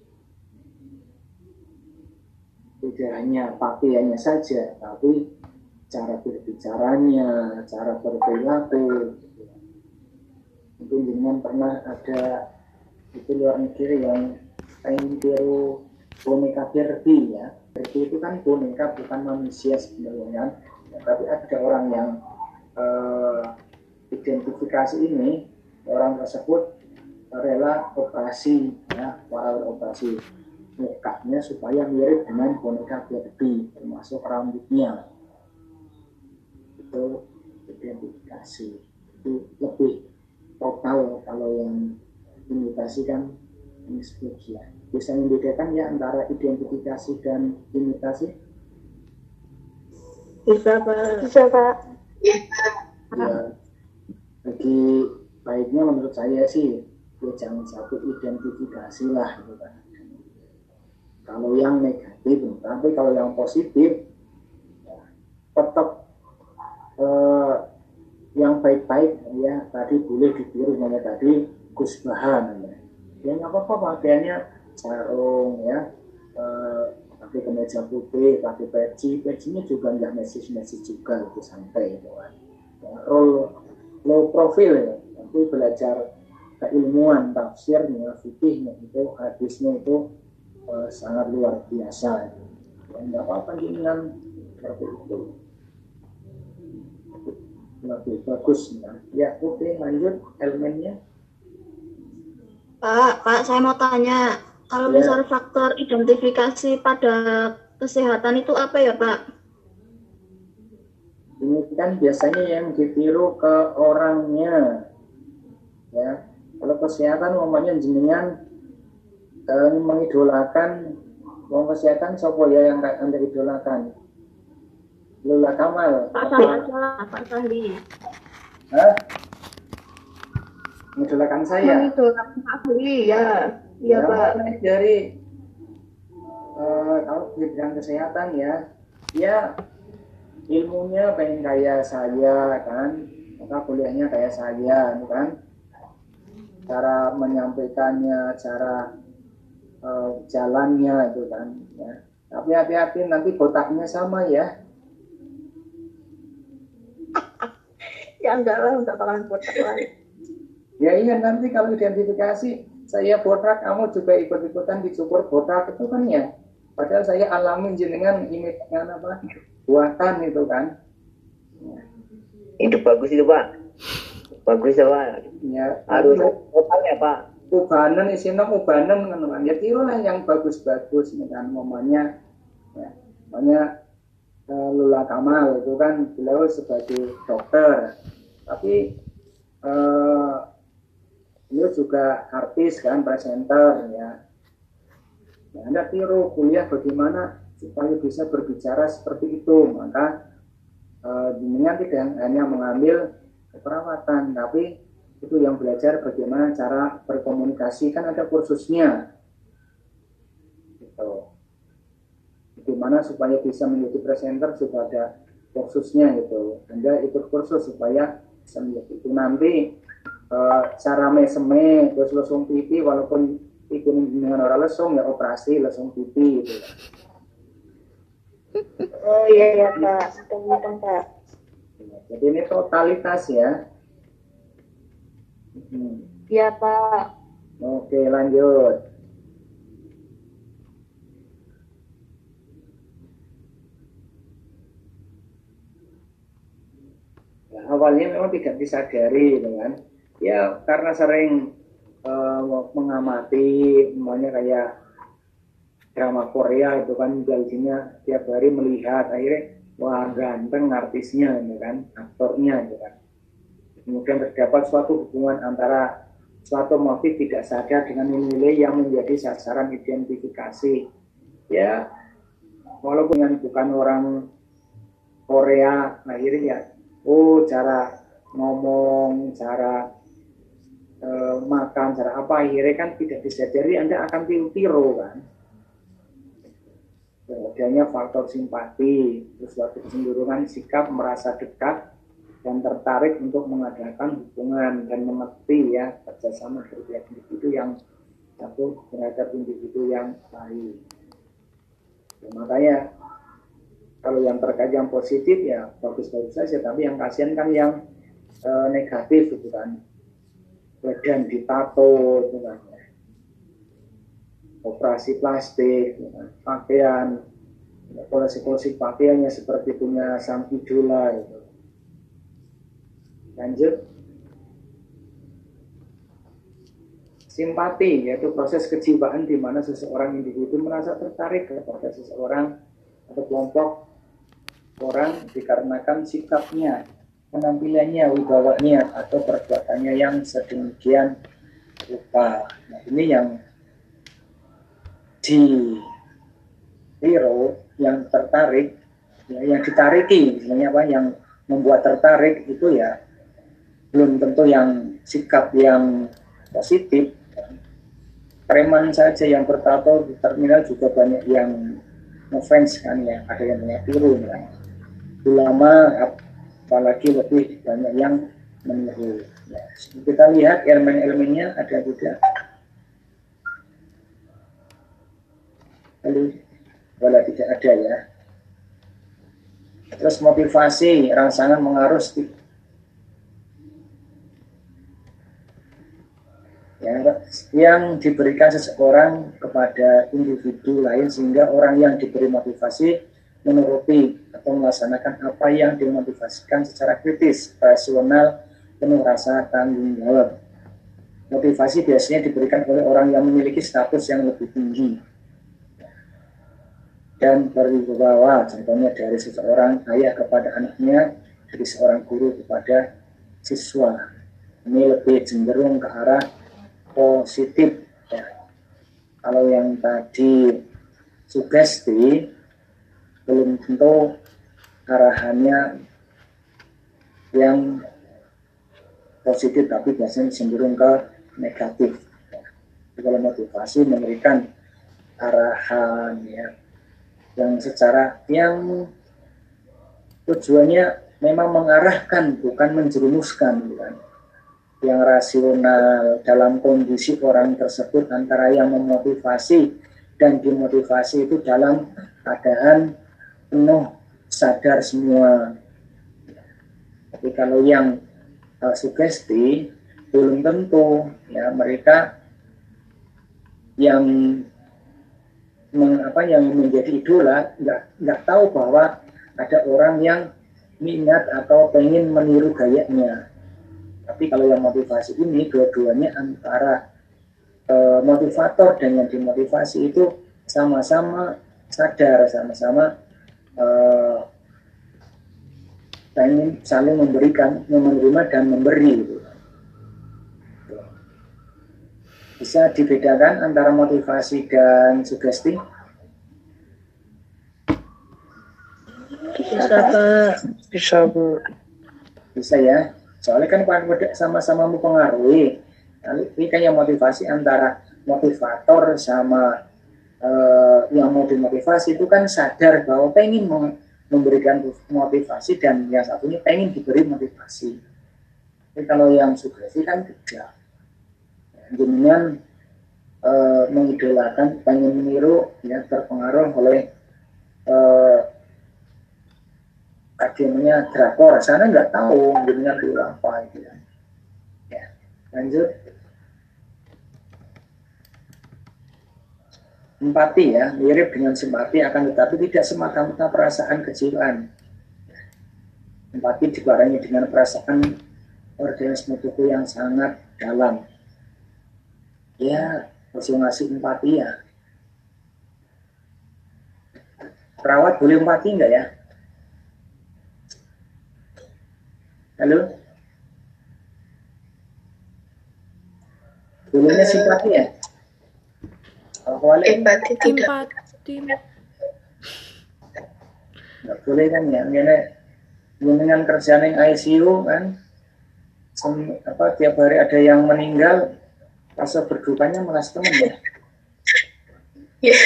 Tidak hanya pakaiannya saja, tapi cara berbicaranya, cara berperilaku, gitu. Mungkin jangan pernah ada itu luar negeri yang pengen tiru boneka Barbie, ya. Barbie itu kan boneka, bukan manusia sebenarnya, ya, tapi ada orang yang uh, identifikasi ini, orang tersebut rela operasi, ya, para operasi mukanya supaya mirip dengan boneka Barbie, termasuk rambutnya. Itu identifikasi. Itu lebih total. Kalau yang imitasi kan ini sebagian. Bisa membedakan ya antara identifikasi dan imitasi? Bisa Pak. Bisa Pak. Ya, bagi baiknya menurut saya sih ya jangan satu identifikasi lah, gitu kan. kalau yang negatif. Tapi kalau yang positif ya, tetap eh, yang baik-baik ya tadi boleh ditiru namanya tadi kusbahan ya. Ya nggak apa-apa pakaiannya sarung ya, eh, pakai kemeja putih, pakai peci, pecinya juga nggak mesis-mesis juga itu santai itu kan. Ya, roll low profile ya, tapi belajar keilmuan tafsirnya, fikihnya itu hadisnya itu eh, sangat luar biasa. Ya nggak apa-apa dengan seperti itu. Lebih bagus ya. Ya oke lanjut elemennya. Pak, Pak, saya mau tanya, kalau Ya. misalnya faktor identifikasi pada kesehatan itu apa ya, Pak? Ini kan biasanya yang ditiru ke orangnya, ya. Kalau kesehatan, umpamanya jenengan eh, mengidolakan, mau kesehatan, siapa ya yang anda idolakan? Lula Kamal. Pak Sahli aja, Pak Sahli. Hah? Mengidolakan saya. Mengidolakan Pak Sahli, ya. Iya, Ya, Pak. makanya dari eh, kalau di bidang kesehatan ya, ya ilmunya pengen kayak saya kan, maka kuliahnya kayak saya, kan? Cara menyampaikannya, cara eh, jalannya itu kan, ya. Tapi hati-hati nanti botaknya sama ya. Ya enggak lah, enggak bakalan botak lah. Ya iya nanti kalau identifikasi saya botak, kamu juga ikut-ikutan dicukur botak itu kan ya. Padahal saya alamin jenengan ini dengan apa? Buatan itu kan. Itu bagus itu Pak. Bagus ya Pak. Ya. Harus total ya Pak. Ubanan isinya ubanan kan. Ya tirulah yang bagus-bagus kan momennya. Ya, namanya uh, Lula Kamal itu kan beliau sebagai dokter. Tapi uh, beliau juga artis kan, presenter ya. Ya, Anda tiru kuliah bagaimana supaya bisa berbicara seperti itu, maka eh, dengan tidak hanya mengambil keperawatan, tapi itu yang belajar bagaimana cara berkomunikasi, kan ada kursusnya, gitu. Bagaimana supaya bisa menjadi presenter juga ada kursusnya gitu. Anda ikut kursus supaya bisa menjadi itu nanti eh, cara meseme terus lesung pipi walaupun itu dengan orang lesung ya operasi lesung pipi gitu. Oh iya ya Pak, betul Pak. Jadi ini totalitas ya. Hmm. Iya Pak. Oke lanjut. Ya, awalnya memang tidak disadari, kan? Ya karena sering uh, mengamati, semuanya kayak drama Korea itu kan gajinya tiap hari melihat, akhirnya wah ganteng artisnya, gitu kan, aktornya, gitu kan. Kemudian terdapat suatu hubungan antara suatu motif tidak sadar dengan nilai yang menjadi sasaran identifikasi. Ya, walaupun bukan orang Korea, akhirnya ya, oh cara ngomong, cara uh, makan, cara apa, akhirnya kan tidak disadari Anda akan tiru-tiru kan. Adanya faktor simpati, terus suatu kecenderungan sikap merasa dekat dan tertarik untuk mengadakan hubungan dan mengerti ya kerjasama terhadap individu yang satu terhadap individu yang lain. Ya, makanya kalau yang terkait yang positif ya bagus-bagus saja, tapi yang kasihan kan yang e, negatif itu kan, badan ditato itu kan, operasi plastik, gitu kan. Pakaian, koleksi-koleksi pakaiannya seperti punya sang idola itu. Lanjut. Simpati, yaitu proses kejiwaan di mana seseorang individu merasa tertarik kepada seseorang atau kelompok orang dikarenakan sikapnya, penampilannya, wibawanya, atau perbuatannya yang sedemikian rupa. Nah, ini yang ditiru, yang tertarik, ya, yang ditariki, misalnya apa, yang membuat tertarik itu ya belum tentu yang sikap yang positif. preman saja yang bertato di terminal juga banyak yang ngefans kan ya, ada yang banyak tiru kan. Ulama apalagi lebih banyak yang meniru. Ya, kita lihat elemen-elemennya ada juga. Lalu, wala tidak ada ya. Terus motivasi, rangsangan mengarus yang, yang diberikan seseorang kepada individu lain sehingga orang yang diberi motivasi menuruti atau melaksanakan apa yang dimotivasikan secara kritis, rasional, penuh rasa tanggung jawab. Motivasi biasanya diberikan oleh orang yang memiliki status yang lebih tinggi dan berwibawa, contohnya dari seseorang ayah kepada anaknya, dari seorang guru kepada siswa. Ini lebih cenderung ke arah positif ya. Kalau yang tadi sugesti belum tentu arahannya yang positif, tapi biasanya cenderung ke negatif ya. Kalau motivasi memberikan arahan ya, yang secara yang tujuannya memang mengarahkan, bukan menjerumuskan bukan. Yang rasional dalam kondisi orang tersebut antara yang memotivasi dan dimotivasi itu dalam keadaan penuh sadar semua. Tapi kalau yang uh, sugesti belum tentu ya, mereka yang meng, apa yang menjadi idola nggak nggak tahu bahwa ada orang yang minat atau pengen meniru gayanya. Tapi kalau yang motivasi ini dua-duanya antara e, motivator dan yang dimotivasi itu sama-sama sadar, sama-sama e, pengen saling memberikan, menerima dan memberi. Bisa dibedakan antara motivasi dan sugesti? Bisa, Pak. Bisa, Bu. Bisa ya. Soalnya kan sama-sama mempengaruhi. Ini kan yang motivasi antara motivator sama uh, yang mau dimotivasi itu kan sadar bahwa pengen memberikan motivasi dan yang satunya pengen diberi motivasi. Tapi kalau yang sugesti kan tidak. Dengan uh, mengidolakan, pengen meniru, ya terpengaruh oleh uh, akhirnya drakor, sana nggak tahu dengan dulu apa gitu ya. Ya, lanjut. Empati ya, mirip dengan simpati akan tetapi tidak semata-mata perasaan kejiwaan. Empati dibarengi dengan perasaan organisme tubuh yang sangat dalam. Ya, harus ngasih empati ya. Perawat boleh empati enggak ya? Halo? Bolehnya simpati ya? Kalau boleh? Empati tidak. Empati. Nggak boleh kan ya? Ini dengan kerjaan yang I C U kan, Sem, apa tiap hari ada yang meninggal, rasa berdukanya malah temen ya. Ya.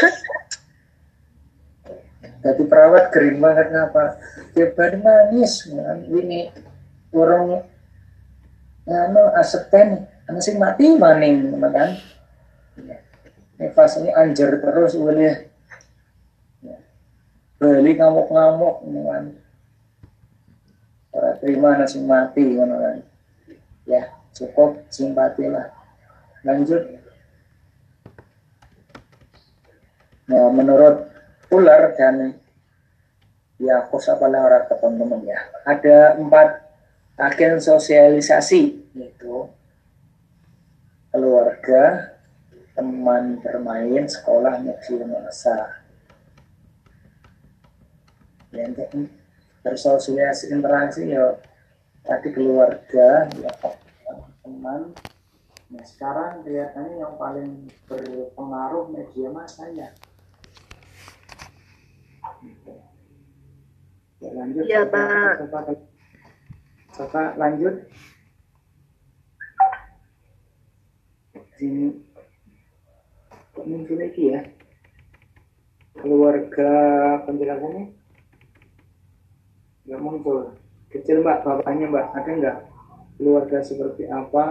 Jadi perawat kering banget ngapa? Tiap hari nangis, kan? Ini orang ngano aseten, anak sing mati maning, kan? Ini fasenya anjir terus boleh. Beli ngamuk-ngamuk, kan? Para terima anak sing mati, kan? Ya cukup simpati lah. Lanjut. Nah, menurut Ular dan ya apalah orang teman-teman ya, ada empat agen sosialisasi, yaitu keluarga, teman bermain, sekolah, museum, masa. Ya, untuk bersosialisasi interaksi ya tadi keluarga, ya teman. Nah sekarang kelihatannya yang paling berpengaruh media massa ya. Ya, lanjut. Ya, Pak. Coba, coba lanjut. Sini kok muncul lagi ya keluarga penjelasannya nggak muncul. Kecil mbak, bapaknya mbak, ada nggak keluarga seperti apa?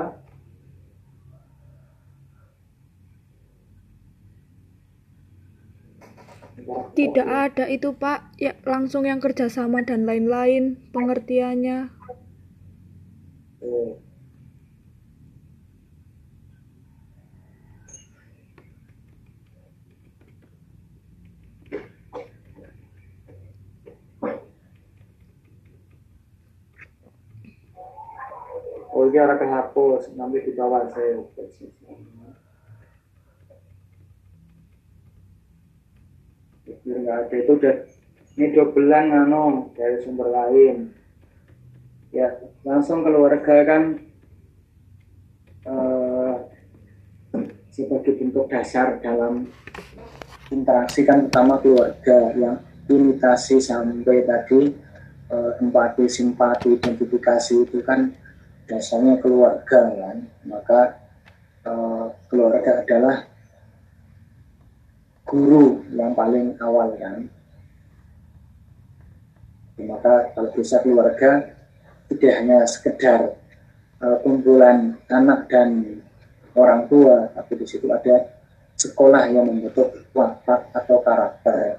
Tidak ada itu Pak, ya langsung yang kerjasama dan lain-lain pengertiannya. Eh. Oh ini orang kehapus, nanti di bawah saya. Biar nggak ada itu udah ini dobelan ngano dari sumber lain. Ya langsung keluarga kan eh, sebagai bentuk dasar dalam interaksi kan pertama keluarga yang imitasi sampai tadi eh, empati, simpati, identifikasi itu kan dasarnya keluarga kan, maka eh, keluarga adalah guru yang paling awal kan. Maka kalau bisa keluarga tidak hanya sekedar uh, kumpulan anak dan orang tua, tapi di situ ada sekolah yang membentuk watak atau karakter.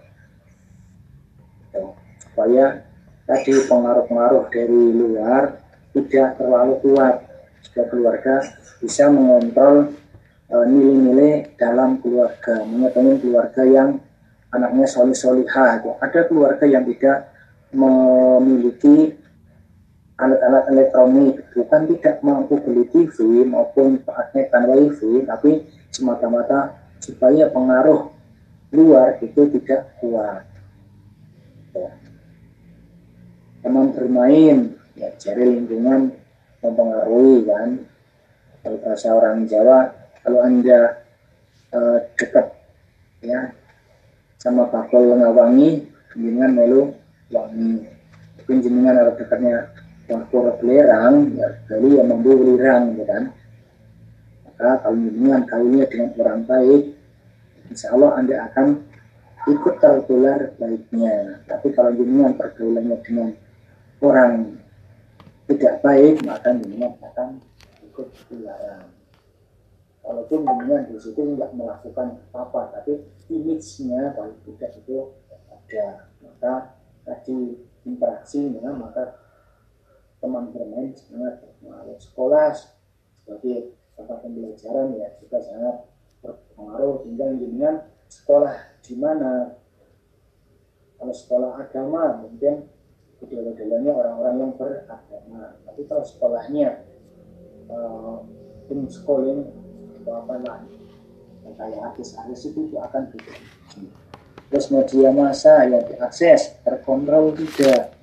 Supaya tadi pengaruh-pengaruh dari luar tidak terlalu kuat, supaya keluarga bisa mengontrol nilai-nilai dalam keluarga, mengetahui keluarga yang anaknya solih-solihah. Ada keluarga yang tidak memiliki alat-alat elektronik, bukan tidak mampu beli T V maupun paketan wifi, tapi semata-mata supaya pengaruh luar itu tidak kuat. Ya. Teman bermain, ya cari lingkungan mempengaruhi kan. Kalau bahasa orang Jawa, kalau Anda uh, dekat ya sama bakul ngawangi, jenengan melu wangi. Mungkin jenengan kalau dekatnya bakul belerang, ya kali yang mampu belerang, gitu kan. Maka kalau jenengan kawinnya dengan orang baik, insya Allah Anda akan ikut tertular baiknya. Tapi kalau jenengan pergaulannya dengan orang tidak baik, maka jenengan akan ikut tertular. Walaupun jenengan di situ tidak melakukan apa-apa, tapi image-nya paling tidak itu ada. Maka tadi interaksi, ya, maka teman bermain sangat berpengaruh. Sekolah sebagai tempat pembelajaran ya juga sangat berpengaruh. Tinggal jenengan sekolah di mana. Kalau sekolah agama mungkin ideologinya orang-orang yang beragama. Tapi kalau sekolahnya uh, homeschooling atau apa lain kayak artis-artis itu, itu akan beda. Terus media massa yang diakses terkontrol tidak,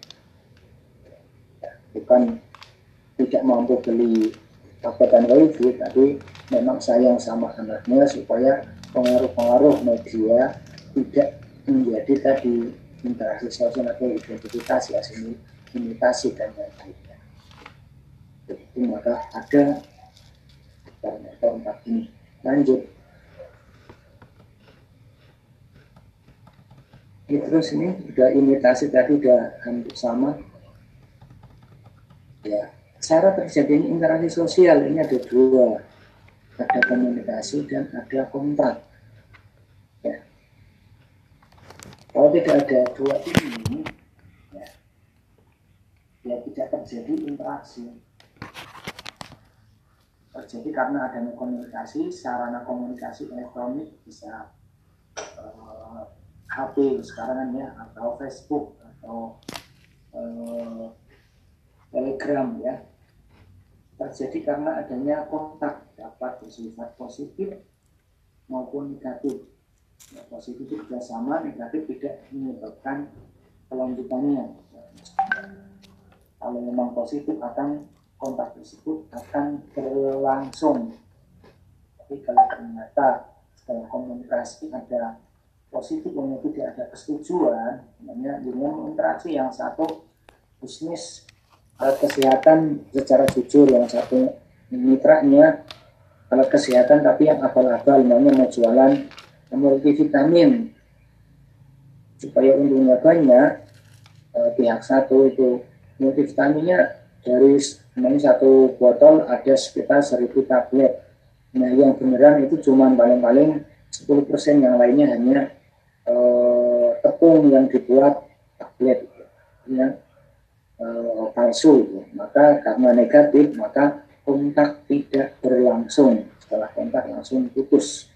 bukan tidak mampu beli paketan wifi, tapi memang sayang sama anaknya supaya pengaruh-pengaruh media tidak menjadi tadi interaksi sosial atau identifikasi asli imitasi dan lain-lainnya. Jadi maka ada faktor empat ini. Lanjut. Ini terus ini udah imitasi tadi udah hampir sama. Ya, cara terjadinya interaksi sosial ini ada dua, ada komunikasi dan ada kontrak. Ya. Kalau tidak ada dua ini, ya, ya tidak terjadi interaksi. Terjadi karena adanya komunikasi, sarana komunikasi elektronik bisa uh, H P sekarang ya, atau Facebook atau uh, Telegram ya, terjadi karena adanya kontak, dapat bersifat positif maupun negatif. Ya, positif itu juga sama, negatif tidak menyebabkan kelanjutannya. Kalau memang positif akan kontak tersebut akan berlangsung. Tapi kalau ternyata setelah komunikasi ada positif yang tidak ada persetujuan, namanya dengan interaksi yang satu bisnis alat kesehatan secara jujur, yang satu mitranya alat kesehatan tapi yang abal-abal, namanya mau jualan multivitamin supaya untungnya banyak. Eh, pihak satu itu multivitaminnya dari namanya satu botol ada sekitar seribu tablet. Nah yang beneran itu cuma paling-paling sepuluh persen, yang lainnya hanya eh, tepung yang dibuat tablet ya, eh, palsu. Maka karena negatif maka kontak tidak berlangsung, setelah kontak langsung putus.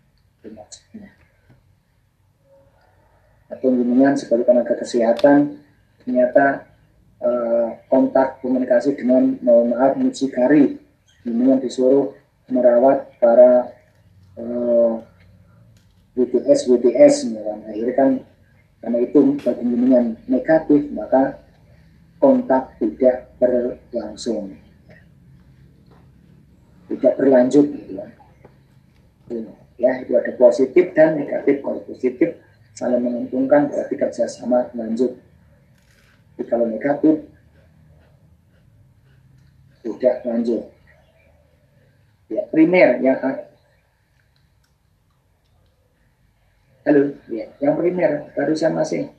Atau bimbingan sebagai tenaga kesehatan ternyata eh, kontak komunikasi dengan mohon maaf mucikari, bimbingan disuruh merawat para eh, W T S W T S, ya. Akhirnya kan karena itu bagi bimbingan negatif maka kontak tidak berlangsung, tidak berlanjut gitu ya. Ya itu ada positif dan negatif. Kalau positif saling menguntungkan berarti kerjasama lanjut. Tapi kalau negatif tidak lanjut. Ya primer yang halo ya yang primer barusan masih.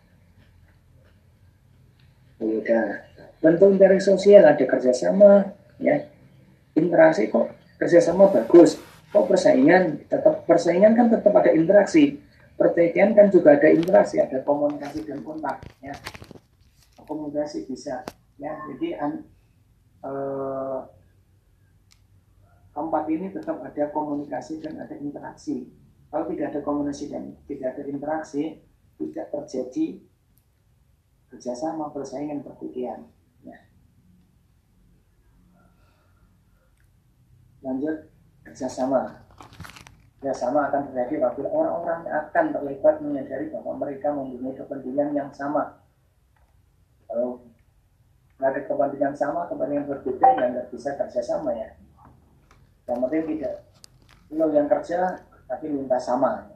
Udah bentuk interaksi sosial ada kerjasama ya, interaksi kok kerjasama bagus, kok persaingan tetap persaingan kan tetap ada interaksi, pertikaian kan juga ada interaksi, ada komunikasi dan kontak ya, komunikasi bisa ya. Jadi an, eh, keempat ini tetap ada komunikasi dan ada interaksi. Kalau tidak ada komunikasi dan tidak ada interaksi, tidak terjadi kerjasama, persaingan, pertikaian. Ya. Lanjut kerjasama. Kerjasama akan terjadi apabila orang-orang akan terlibat menyadari bahwa mereka mempunyai kepentingan yang sama. Kalau nggak ada kepentingan sama, kepentingan berbeda, ya nggak bisa kerjasama ya. Yang penting tidak lo yang kerja tapi minta sama.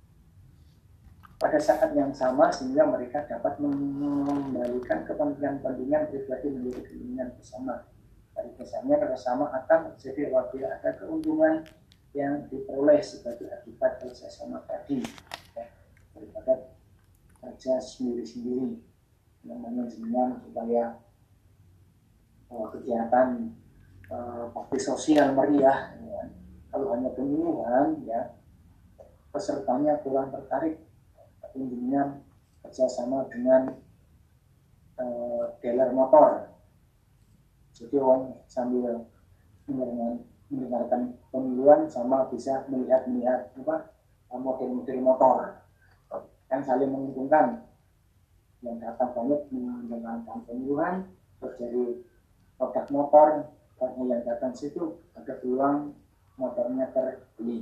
Pada saat yang sama sehingga mereka dapat mengembalikan kepentingan-kepentingan pribadi menjadi kepentingan bersama. Dari misalnya kerjasama akan terjadi apabila ada keuntungan yang diperoleh sebagai akibat kerjasama tadi ya, daripada kerja sendiri-sendiri yang menunjukkan supaya uh, kegiatan uh, bakti sosial meriah ya. Kalau hanya pemilihan ya pesertanya kurang tertarik. Intinya kerjasama dengan uh, dealer motor. Jadi orang sambil mendengarkan pemiluan sama bisa melihat-melihat apa model-model motor yang saling menguntungkan. Yang datang banyak mendengarkan pemiluan terjadi produk motor, karena yang datang situ ada peluang motornya terbeli.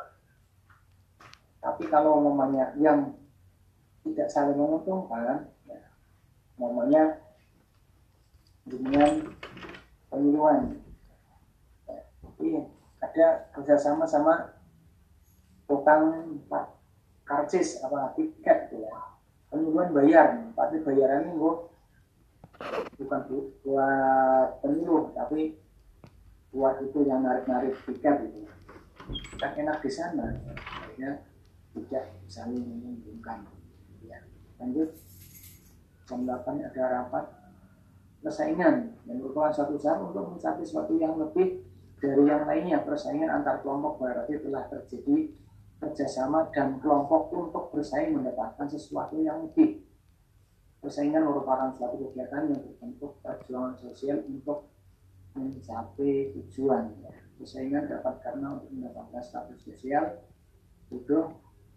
Tapi kalau umumnya yang tidak saling menguntungkan, ya, namanya dengan pemiluan. Ya, jadi ada kerjasama sama tukang karcis apa tiket, gitu ya. Pemiluan bayar, tapi bayarannya bu, bukan buat pemilu, tapi buat itu yang narik-narik tiket gitu. Kan enak di sana, ya, tidak saling menguntungkan. Ya, lanjut jam delapan ada rapat persaingan yang merupakan suatu usaha untuk mencapai sesuatu yang lebih dari yang lainnya. Persaingan antar kelompok berarti telah terjadi kerjasama dan kelompok untuk bersaing mendapatkan sesuatu yang lebih. Persaingan merupakan suatu kegiatan yang berbentuk perjuangan sosial untuk mencapai tujuan. Ya. Persaingan dapat karena untuk mendapatkan status sosial, butuh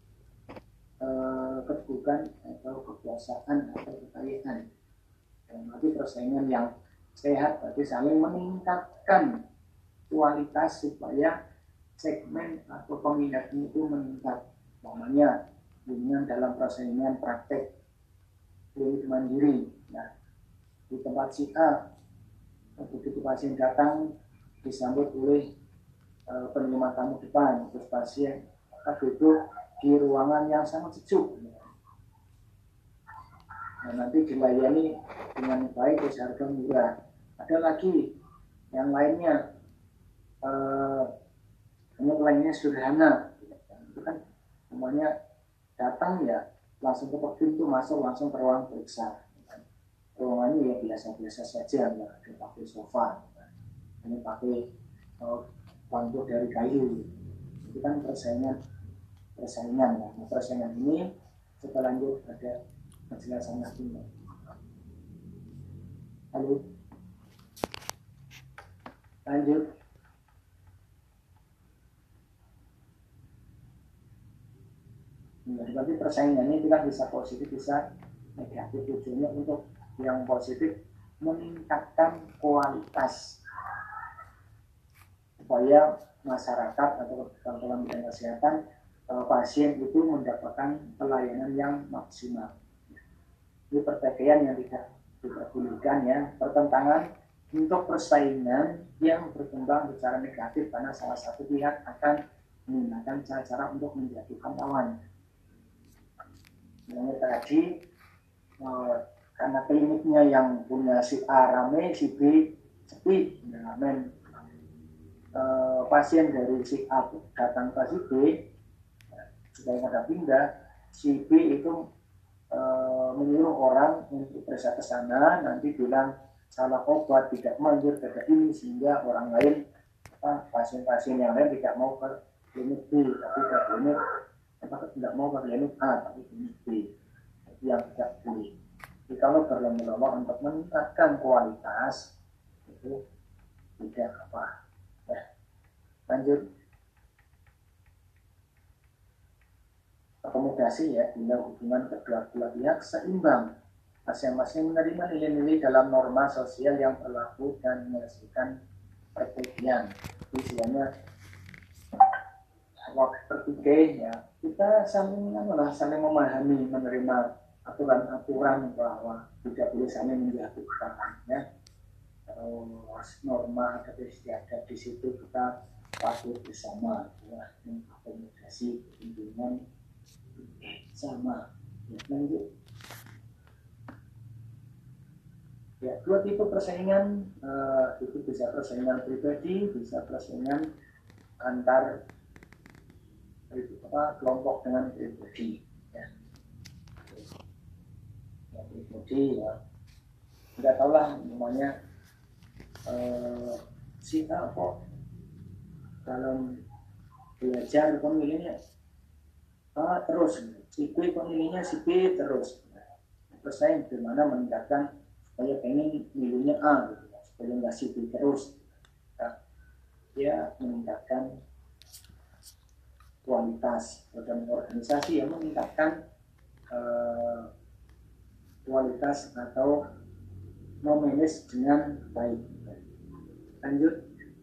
kedudukan atau kekuasaan atau kekayaan. Dan berarti persaingan yang sehat berarti saling meningkatkan kualitas supaya segmen atau peminatnya itu meningkat. Namanya dengan dalam persaingan praktek klinik mandiri. Nah, di tempat si A, begitu pasien datang disambut oleh uh, penerima tamu depan, terus pasien akan duduk di ruangan yang sangat sejuk. Nah, nanti dilayani dengan baik, harga murah. Ada lagi yang lainnya uh, lainnya sederhana, itu kan semuanya datang ya langsung ke pintu masuk langsung ke ruang periksa. Ruangannya ya biasa-biasa saja, nggak ada pakai sofa, ini pakai uh, bangku dari kayu. Itu kan persaingan persaingan ya. Nah, persaingan ini kita lanjut ada penjelasan lagi. Halo, lanjut. Nah, berarti persaingannya itu kan bisa positif bisa negatif. Tujuannya untuk yang positif meningkatkan kualitas supaya masyarakat atau dalam bidang kesehatan pasien itu mendapatkan pelayanan yang maksimal. Ini pertikaian yang tidak diperbolehkan ya, pertentangan untuk persaingan yang berkembang secara negatif karena salah satu pihak akan menggunakan cara-cara untuk menjatuhkan lawan. Yang tadi eh, karena kliniknya yang punya si A rame, si B sepi, nah, men, eh, pasien dari si A datang ke si B supaya pada pindah, si B itu eh, menyuruh orang untuk periksa ke sana, nanti bilang salah obat, tidak manjur tidak ini, sehingga orang lain apa, pasien-pasien yang lain tidak mau ke klinik B, tapi ke klinik apa, tidak mau ke klinik A, tapi klinik B, itu yang tidak boleh. Jadi kalau berlomba-lomba untuk meningkatkan kualitas itu tidak apa. Ya, lanjut. Akomodasi ya, bila hubungan kedua belah pihak seimbang, masing-masing menerima nilai-nilai dalam norma sosial yang berlaku dan menyelesaikan pertikaian. Istilahnya waktu bertikai ya, kita saling lah, saling memahami, menerima aturan-aturan bahwa tidak boleh saling menjatuhkan ya. Terus norma ada istiadat di situ kita patuh bersama ya, akomodasi perlindungan sama ya, lanjut. Ya, dua tipe persaingan uh, itu bisa persaingan pribadi, bisa persaingan antar itu apa kelompok dengan pribadi ya. Ya, pribadi ya nggak tahu lah namanya uh, si apa dalam belajar pemilihnya ah, terus si B pemilihnya si B terus bersaing bagaimana meningkatkan supaya pengen nilainya A gitu, supaya nggak si B terus nah, dia meningkatkan kualitas dalam organisasi yang meningkatkan uh, kualitas atau memanage dengan baik. Lanjut.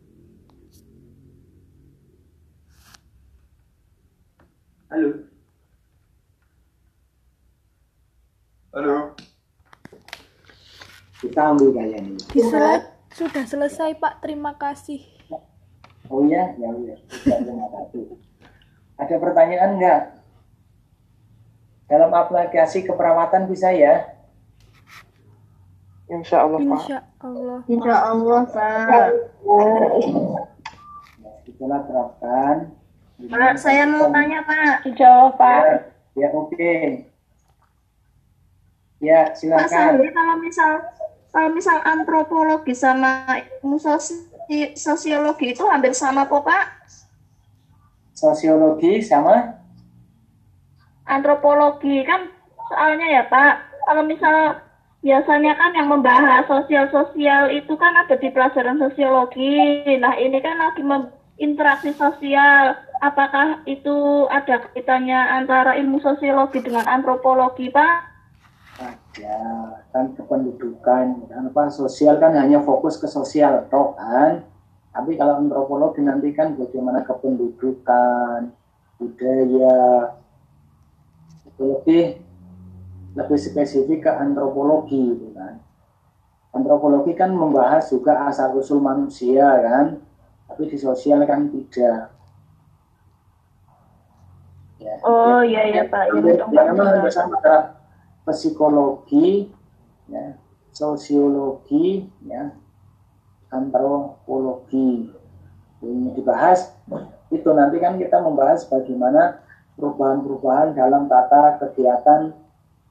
Halo. Halo. Kita ambil kalian ini. Bisa, sudah selesai Pak, terima kasih. Oh iya, ya ya. Terima kasih. Ada pertanyaan enggak? Dalam aplikasi keperawatan bisa ya? Insya Allah, Pak. Insya Allah. Insya Allah, Pak. Itulah terapkan. Pak, saya mau tanya, Pak. Dijawab, Pak. Ya, ya oke. Okay. Ya, Pak, silakan. saya kalau misal kalau misal antropologi sama ilmu sosi- sosiologi itu hampir sama kok, Pak? Sosiologi sama Antropologi kan soalnya ya, Pak. Kalau misal biasanya kan yang membahas sosial-sosial itu kan ada di pelajaran sosiologi. Nah, ini kan lagi interaksi sosial. Apakah itu ada kaitannya antara ilmu sosiologi dengan antropologi, Pak? ada kan kependudukan dan apa sosial kan hanya fokus ke sosial toh kan, tapi kalau antropologi nanti kan bagaimana kependudukan budaya itu lebih lebih spesifik ke antropologi gitu kan. Antropologi kan membahas juga asal usul manusia kan, tapi di sosial kan tidak ya. Oh iya ya, ya Pak, ya, memang bersama antara psikologi, ya, sosiologi, ya, antropologi. ini dibahas. Itu nanti kan kita membahas bagaimana perubahan-perubahan dalam tata kegiatan